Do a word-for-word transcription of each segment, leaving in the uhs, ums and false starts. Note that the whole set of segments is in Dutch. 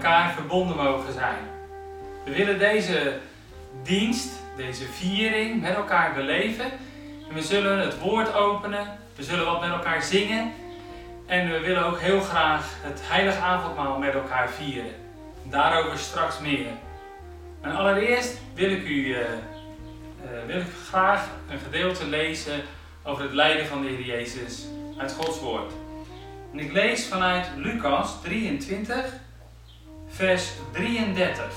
elkaar verbonden mogen zijn. We willen deze dienst, deze viering met elkaar beleven. En we zullen het woord openen, we zullen wat met elkaar zingen. En we willen ook heel graag het heilige avondmaal met elkaar vieren. Daarover straks meer. En allereerst wil ik u uh, uh, wil ik graag een gedeelte lezen over het lijden van de Heer Jezus uit Gods woord. En ik lees vanuit Lucas drieëntwintig, vers drieëndertig.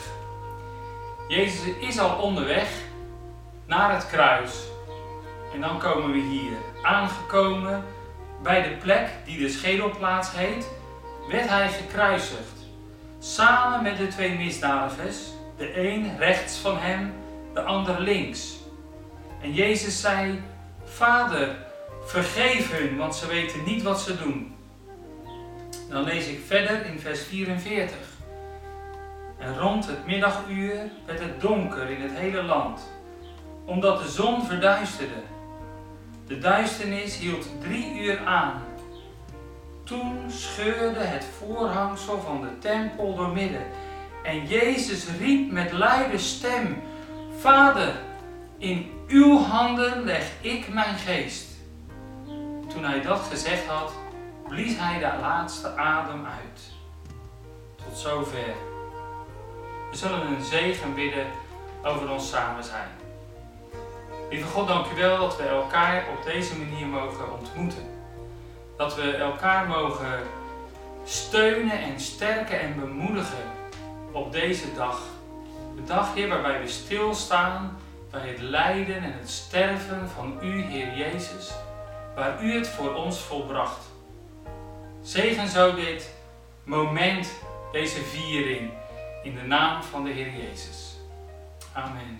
Jezus is al onderweg naar het kruis. En dan komen we hier. Aangekomen bij de plek die de schedelplaats heet, werd hij gekruisigd. Samen met de twee misdadigers, de een rechts van hem, de ander links. En Jezus zei: Vader, vergeef hun, want ze weten niet wat ze doen. Dan lees ik verder in vers vierenveertig. En rond het middaguur werd het donker in het hele land, omdat de zon verduisterde. De duisternis hield drie uur aan. Toen scheurde het voorhangsel van de tempel doormidden. En Jezus riep met luide stem: Vader, in uw handen leg ik mijn geest. Toen hij dat gezegd had, blies hij de laatste adem uit. Tot zover. We zullen een zegen bidden over ons samen zijn. Lieve God, dank u wel dat we elkaar op deze manier mogen ontmoeten. Dat we elkaar mogen steunen en sterken en bemoedigen op deze dag. De dag, Heer, waarbij we stilstaan bij het lijden en het sterven van u, Heer Jezus, waar u het voor ons volbracht. Zegen zo dit moment, deze viering, in de naam van de Heer Jezus. Amen.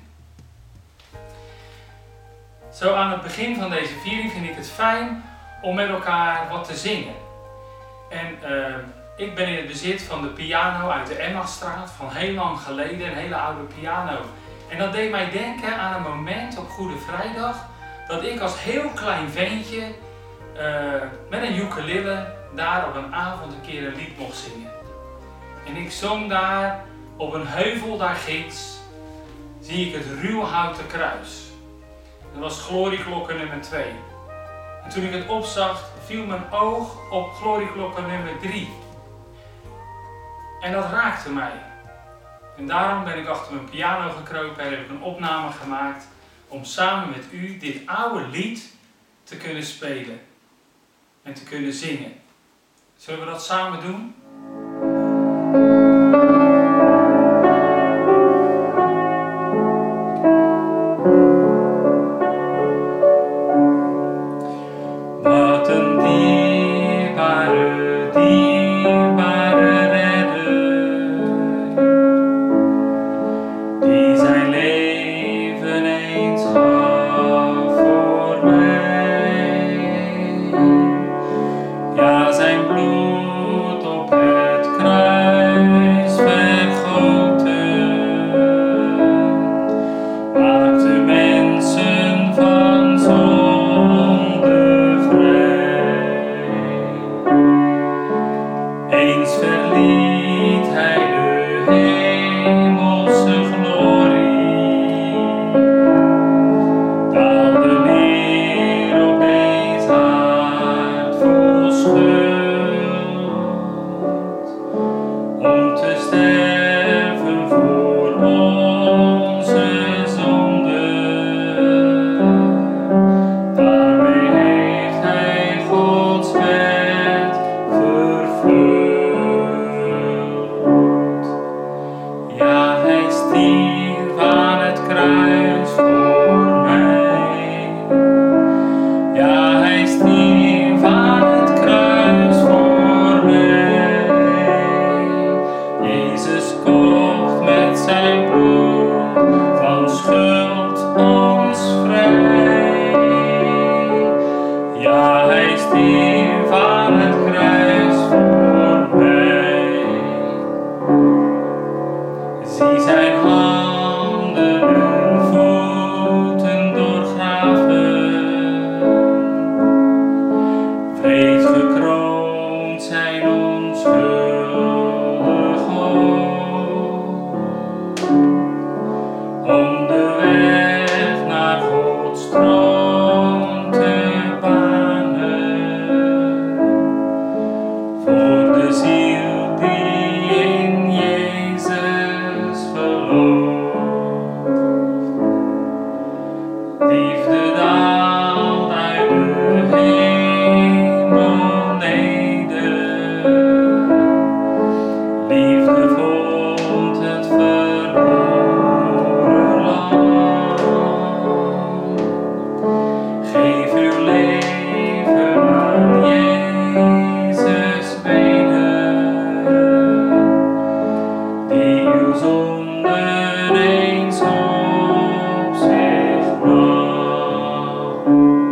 Zo aan het begin van deze viering vind ik het fijn om met elkaar wat te zingen. En uh, ik ben in het bezit van de piano uit de Emmastraat van heel lang geleden, een hele oude piano. En dat deed mij denken aan een moment op Goede Vrijdag dat ik als heel klein ventje uh, met een ukulele daar op een avond een keer een lied mocht zingen. En ik zong daar op een heuvel daar ginds, zie ik het ruwhouten kruis. Dat was glorieklokken nummer twee. En toen ik het opzag, viel mijn oog op glorieklokken nummer drie. En dat raakte mij. En daarom ben ik achter mijn piano gekropen en heb ik een opname gemaakt om samen met u dit oude lied te kunnen spelen en te kunnen zingen. Zullen we dat samen doen? Vreed gekroond zijn onschuldig hoofd. zonder eens op zich nam.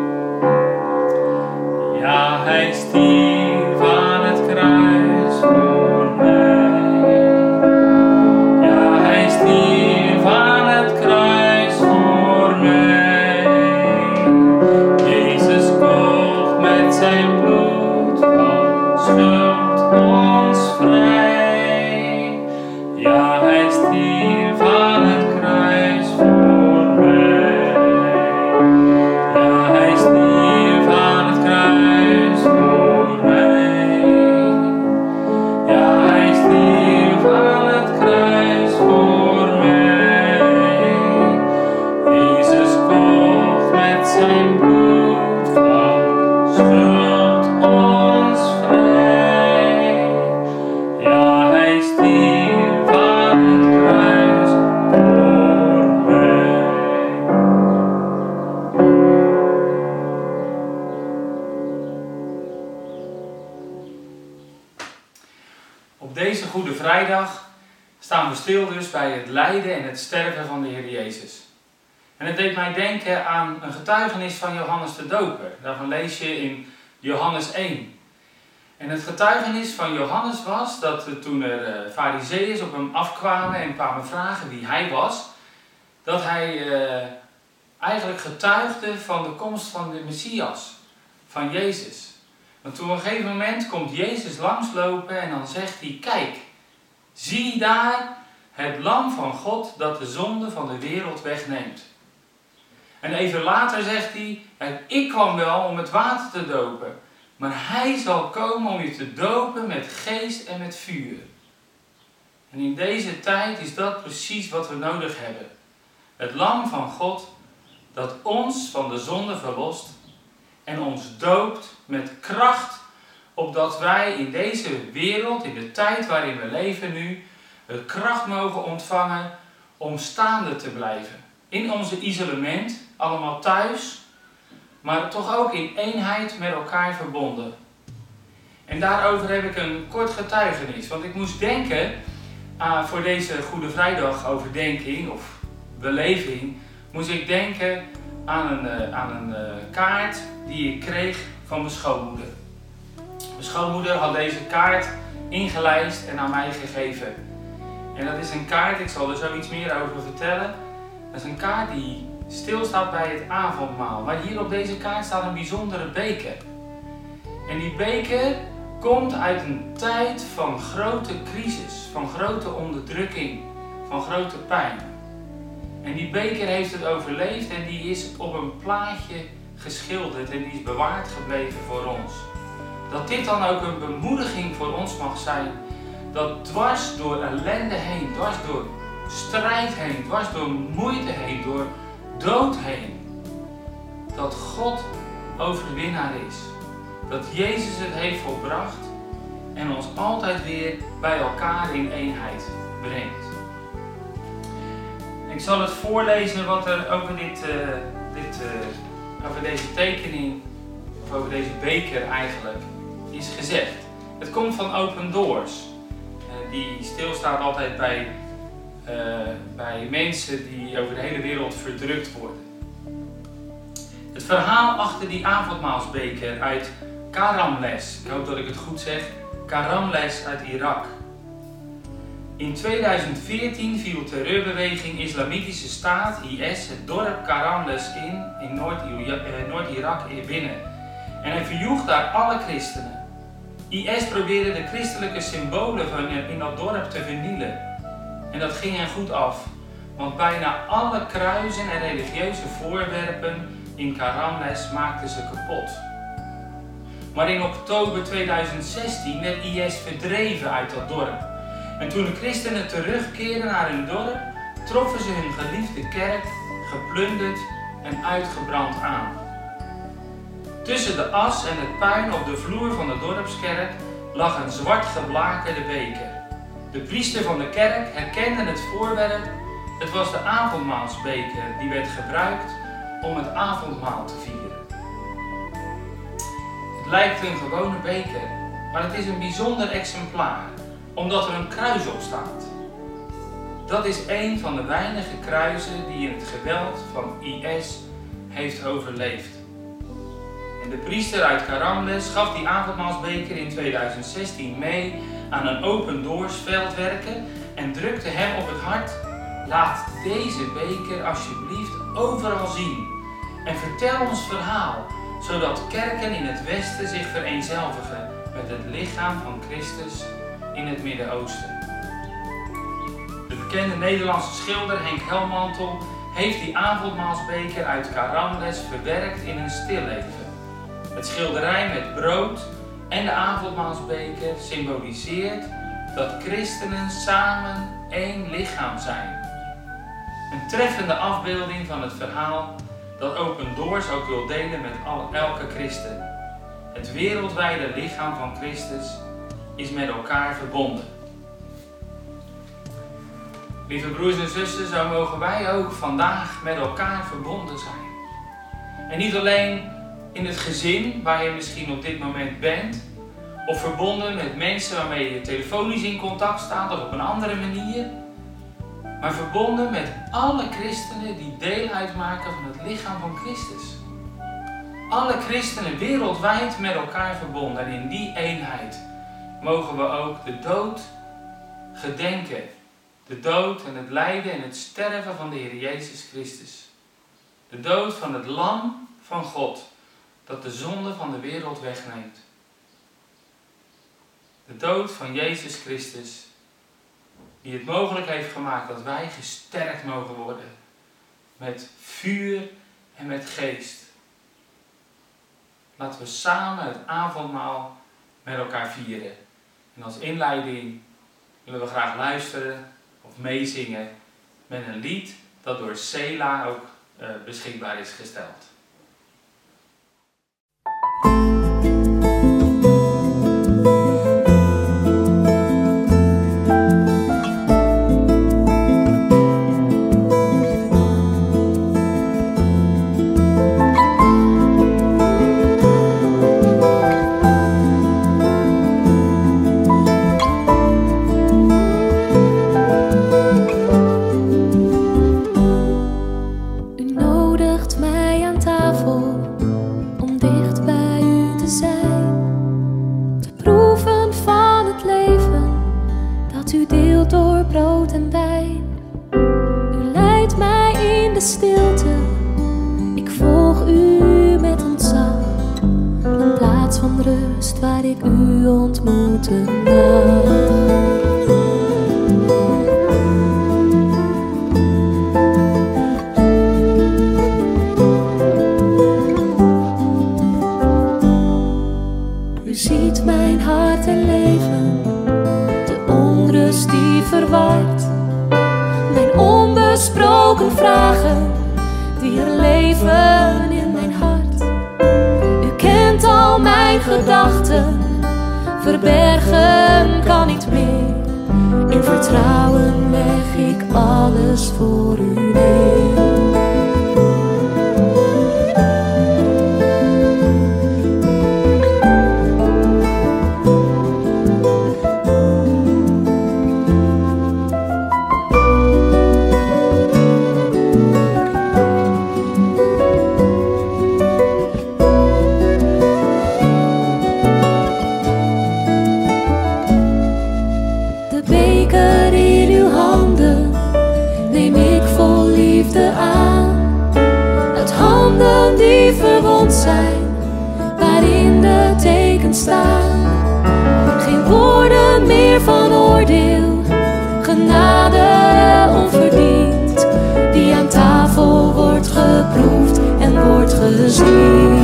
Ja, hij stierf aan het kruis voor mij. Ja, hij stierf aan het kruis voor mij. Jezus kocht met zijn bloed van schuld ons vrij. Ja, hij stierf aan het kruis voor mij. Ja, hij stierf aan het kruis voor mij. Ja, hij stierf aan het kruis voor mij. Jezus kocht met zijn bloed van schuld ons vrij. Ja, hij stierf aan het kruis voor mij. Op deze Goede Vrijdag staan we stil dus bij het lijden en het sterven van de Heer Jezus. En het deed mij denken aan een getuigenis van Johannes de Doper. Daarvan lees je in Johannes één. En het getuigenis van Johannes was dat uh, toen er uh, farizeeërs op hem afkwamen en kwamen vragen wie hij was, dat hij uh, eigenlijk getuigde van de komst van de Messias, van Jezus. Want toen op een gegeven moment komt Jezus langslopen en dan zegt hij, kijk, zie daar het lam van God dat de zonde van de wereld wegneemt. En even later zegt hij, ik kwam wel om het water te dopen, maar hij zal komen om je te dopen met geest en met vuur. En in deze tijd is dat precies wat we nodig hebben. Het lam van God dat ons van de zonde verlost en ons doopt met kracht, opdat wij in deze wereld, in de tijd waarin we leven nu, de kracht mogen ontvangen om staande te blijven. In onze isolement, allemaal thuis, maar toch ook in eenheid met elkaar verbonden. En daarover heb ik een kort getuigenis, want ik moest denken uh, voor deze Goede Vrijdag overdenking of beleving, moest ik denken aan een, uh, aan een uh, kaart die ik kreeg van mijn schoonmoeder. Mijn schoonmoeder had deze kaart ingelijst en aan mij gegeven. En dat is een kaart, ik zal er zoiets meer over vertellen. Dat is een kaart die stilstaat bij het avondmaal. Maar hier op deze kaart staat een bijzondere beker. En die beker komt uit een tijd van grote crisis, van grote onderdrukking, van grote pijn. En die beker heeft het overleefd en die is op een plaatje geschilderd en die is bewaard gebleven voor ons. Dat dit dan ook een bemoediging voor ons mag zijn, dat dwars door ellende heen, dwars door strijd heen, dwars door moeite heen, door dood heen, dat God overwinnaar is. Dat Jezus het heeft volbracht en ons altijd weer bij elkaar in eenheid brengt. Ik zal het voorlezen wat er over, dit, uh, dit, uh, over deze tekening, of over deze beker eigenlijk, is gezegd. Het komt van Open Doors. Uh, die stilstaat altijd bij, uh, bij mensen die over de hele wereld verdrukt worden. Het verhaal achter die avondmaalsbeker uit Karamles, ik hoop dat ik het goed zeg, Karamles uit Irak. In tweeduizend veertien viel terreurbeweging Islamitische Staat, I S, het dorp Karamles in, in Noord-Irak binnen. En hij verjoeg daar alle christenen. I S probeerde de christelijke symbolen van in dat dorp te vernielen. En dat ging hen goed af, want bijna alle kruisen en religieuze voorwerpen in Karamles maakten ze kapot. Maar in oktober tweeduizend zestien werd I S verdreven uit dat dorp. En toen de christenen terugkeerden naar hun dorp, troffen ze hun geliefde kerk geplunderd en uitgebrand aan. Tussen de as en het puin op de vloer van de dorpskerk lag een zwart geblakerde beker. De priester van de kerk herkende het voorwerp. Het was de avondmaalsbeker die werd gebruikt om het avondmaal te vieren. Het lijkt een gewone beker, maar het is een bijzonder exemplaar, omdat er een kruis op staat. Dat is een van de weinige kruisen die in het geweld van I S heeft overleefd. En de priester uit Karamles gaf die avondmaalsbeker in tweeduizend zestien mee aan een Open Doors veldwerker en drukte hem op het hart: laat deze beker alsjeblieft overal zien en vertel ons verhaal, zodat kerken in het Westen zich vereenzelvigen met het lichaam van Christus in het Midden-Oosten. De bekende Nederlandse schilder Henk Helmantel heeft die avondmaalsbeker uit Karamles verwerkt in een stilleven. Het schilderij met brood en de avondmaalsbeker symboliseert dat christenen samen één lichaam zijn. Een treffende afbeelding van het verhaal dat Open Doors ook wil delen met alle, elke christen. Het wereldwijde lichaam van Christus is met elkaar verbonden. Lieve broers en zussen, zo mogen wij ook vandaag met elkaar verbonden zijn. En niet alleen in het gezin waar je misschien op dit moment bent, of verbonden met mensen waarmee je telefonisch in contact staat of op een andere manier, maar verbonden met alle christenen die deel uitmaken van het lichaam van Christus. Alle christenen wereldwijd met elkaar verbonden en in die eenheid mogen we ook de dood gedenken. De dood en het lijden en het sterven van de Heer Jezus Christus. De dood van het lam van God dat de zonde van de wereld wegneemt. De dood van Jezus Christus die het mogelijk heeft gemaakt dat wij gesterkt mogen worden met vuur en met geest. Laten we samen het avondmaal met elkaar vieren. En als inleiding willen we graag luisteren of meezingen met een lied dat door Sela ook uh, beschikbaar is gesteld. Waar ik u ontmoeten mag. U ziet mijn hart en leven, de onrust die verwart, mijn onbesproken vragen die er leven in mijn hart. U kent al mijn gedachten, verbergen kan niet meer. In vertrouwen leg ik alles voor u neer. Zijn, waarin de tekens staan. Geen woorden meer van oordeel, genade onverdiend, die aan tafel wordt geproefd en wordt gezien.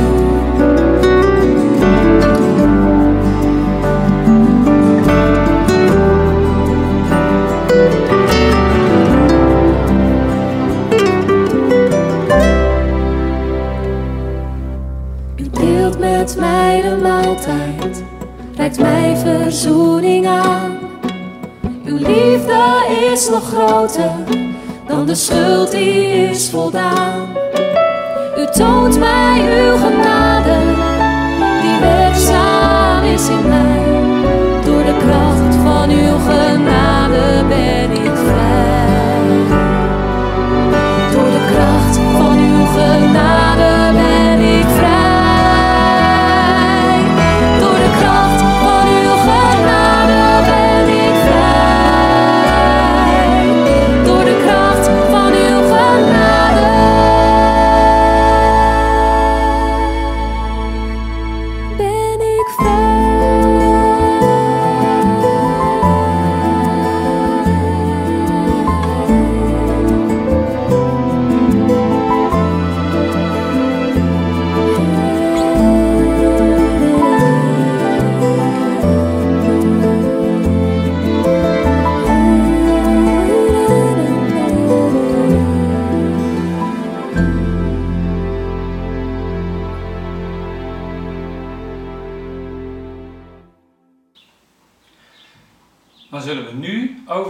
Met mij de maaltijd, reikt mij verzoening aan. Uw liefde is nog groter dan de schuld die is voldaan. U toont mij uw genade, die werkzaam is in mij. Door de kracht van uw genade ben ik vrij.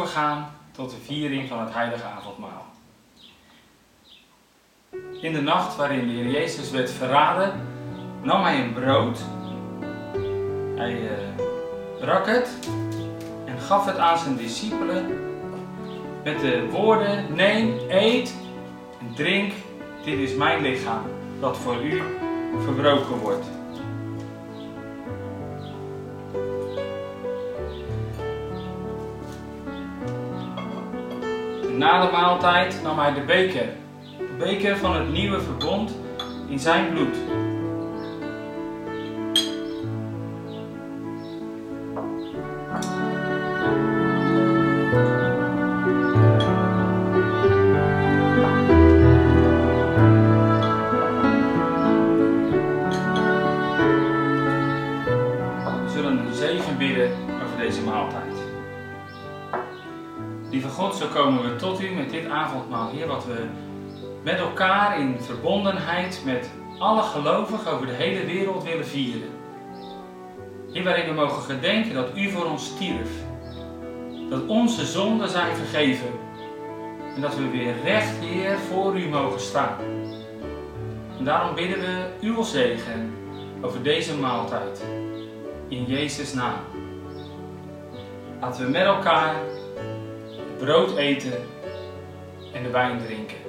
overgaan tot de viering van het heilige avondmaal. In de nacht waarin de Heer Jezus werd verraden, nam hij een brood. Hij uh, brak het en gaf het aan zijn discipelen met de woorden: neem, eet en drink, dit is mijn lichaam dat voor u verbroken wordt. En na de maaltijd nam hij de beker, de beker van het nieuwe verbond in zijn bloed. Deze maaltijd. Lieve God, zo komen we tot u met dit avondmaal, Heer, wat we met elkaar in verbondenheid met alle gelovigen over de hele wereld willen vieren. Heer, waarin we mogen gedenken dat u voor ons stierf, dat onze zonden zijn vergeven en dat we weer recht, Heer, voor u mogen staan. En daarom bidden we uw zegen over deze maaltijd, in Jezus' naam. Laten we met elkaar het brood eten en de wijn drinken.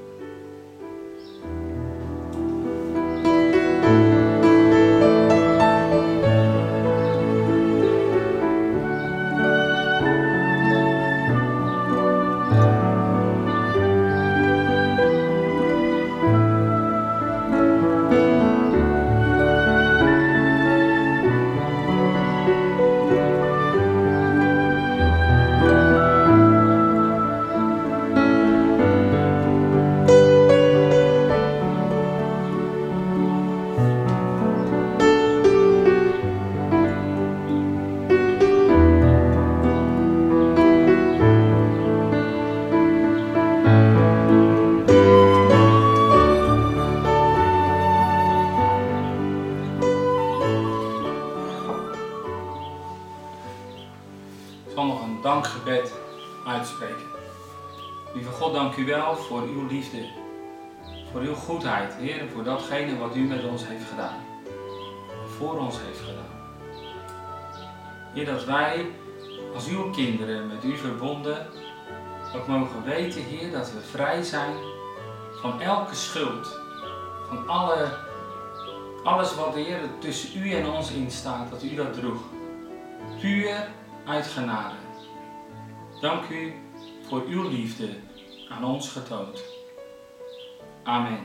Dankgebed uitspreken. Lieve God, dank u wel voor uw liefde, voor uw goedheid, Heer, en voor datgene wat u met ons heeft gedaan, voor ons heeft gedaan. Heer, dat wij als uw kinderen met u verbonden ook mogen weten, Heer, dat we vrij zijn van elke schuld, van alle, alles wat, Heer, tussen u en ons instaat, dat u dat droeg, puur uit genade. Dank u voor uw liefde aan ons getoond. Amen.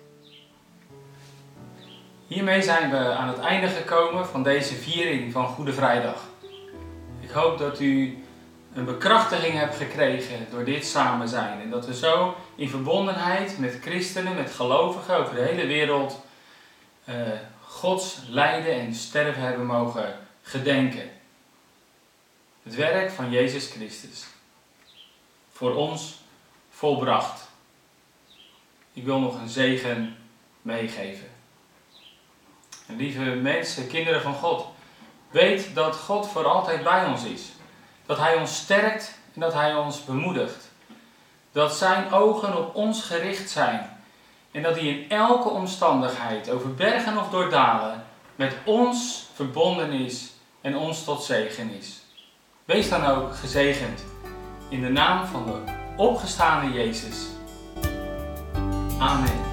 Hiermee zijn we aan het einde gekomen van deze viering van Goede Vrijdag. Ik hoop dat u een bekrachtiging hebt gekregen door dit samen zijn. En dat we zo in verbondenheid met christenen, met gelovigen over de hele wereld uh, Gods lijden en sterven hebben mogen gedenken. Het werk van Jezus Christus. Voor ons volbracht. Ik wil nog een zegen meegeven. En lieve mensen, kinderen van God. Weet dat God voor altijd bij ons is. Dat Hij ons sterkt en dat Hij ons bemoedigt. Dat zijn ogen op ons gericht zijn. En dat Hij in elke omstandigheid, over bergen of door dalen, met ons verbonden is en ons tot zegen is. Wees dan ook gezegend in de naam van de opgestane Jezus. Amen.